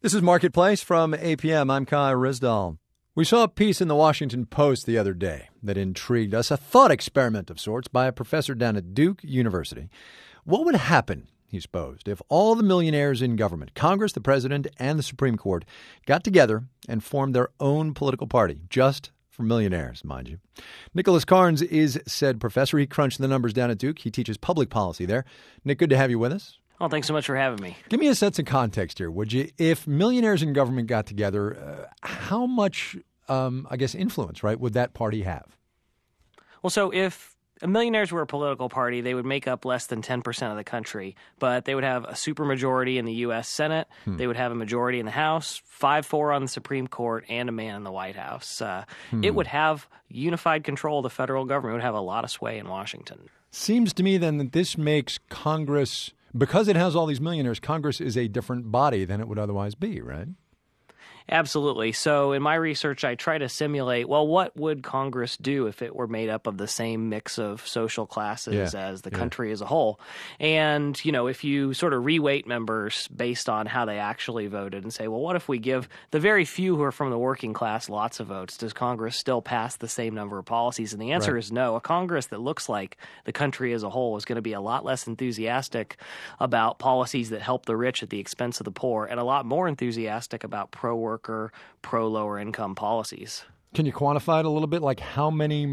This is Marketplace from APM. I'm Kai Rizdal. We saw a piece in the Washington Post the other day that intrigued us, a thought experiment of sorts by a professor down at Duke University. What would happen, he supposed, if all the millionaires in government, Congress, the president, and the Supreme Court got together and formed their own political party, just for millionaires, mind you? Nicholas Carnes is said professor. He crunched the numbers down at Duke. He teaches public policy there. Nick, good to have you with us. Oh, thanks so much for having me. Give me a sense of context here, would you? If millionaires in government got together, how much, influence, right, would that party have? Well, so if millionaires were a political party, they would make up less than 10% of the country, but they would have a supermajority in the U.S. Senate. They would have a majority in the House, 5-4 on the Supreme Court, and a man in the White House. It would have unified control of the federal government. It would have a lot of sway in Washington. Seems to me, then, that this makes Congress, because it has all these millionaires, Congress is a different body than it would otherwise be, right? Absolutely. So in my research, I try to simulate, well, what would Congress do if it were made up of the same mix of social classes as the country as a whole? And, you know, if you sort of reweight members based on how they actually voted and say, well, what if we give the very few who are from the working class lots of votes? Does Congress still pass the same number of policies? And the answer is no. A Congress that looks like the country as a whole is going to be a lot less enthusiastic about policies that help the rich at the expense of the poor, and a lot more enthusiastic about pro-worker, pro-lower income policies. Can you quantify it a little bit? Like how many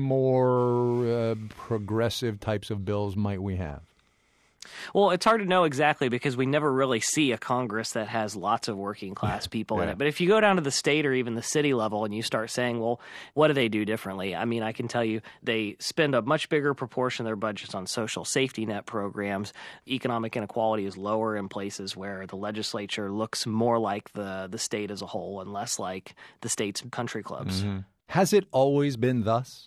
more progressive types of bills might we have? Well, it's hard to know exactly because we never really see a Congress that has lots of working class people in it. But if you go down to the state or even the city level and you start saying, well, what do they do differently? I mean, I can tell you they spend a much bigger proportion of their budgets on social safety net programs. Economic inequality is lower in places where the legislature looks more like the state as a whole and less like the state's country clubs. Mm-hmm. Has it always been thus?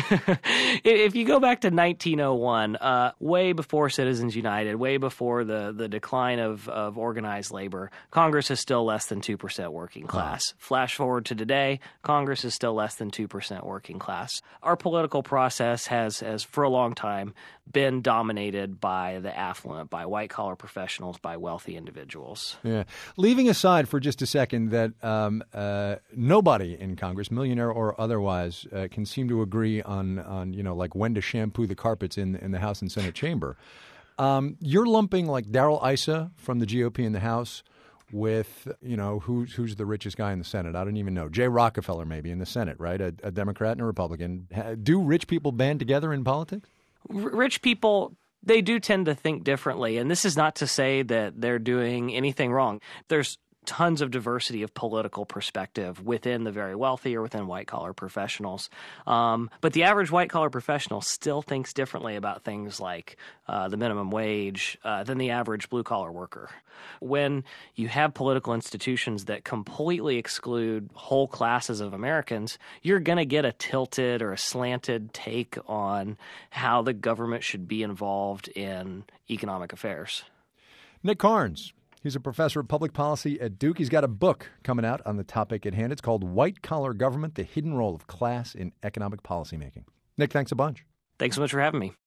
If you go back to 1901, way before Citizens United, way before the decline of organized labor, Congress is still less than 2% working class. Flash forward to today, Congress is still less than 2% working class. Our political process has for a long time been dominated by the affluent, by white-collar professionals, by wealthy individuals. Yeah. Leaving aside for just a second that nobody in Congress, millionaire or otherwise, can seem to agree on like when to shampoo the carpets in the House and Senate chamber. You're lumping like Darrell Issa from the GOP in the House with, who's the richest guy in the Senate? I don't even know. Jay Rockefeller maybe in the Senate, right? A Democrat and a Republican. Do rich people band together in politics? Rich people, they do tend to think differently. And this is not to say that they're doing anything wrong. There's tons of diversity of political perspective within the very wealthy or within white-collar professionals. But the average white-collar professional still thinks differently about things like the minimum wage than the average blue-collar worker. When you have political institutions that completely exclude whole classes of Americans, you're going to get a tilted or a slanted take on how the government should be involved in economic affairs. Nick Carnes. He's a professor of public policy at Duke. He's got a book coming out on the topic at hand. It's called White Collar Government, The Hidden Role of Class in Economic Policymaking. Nick, thanks a bunch. Thanks so much for having me.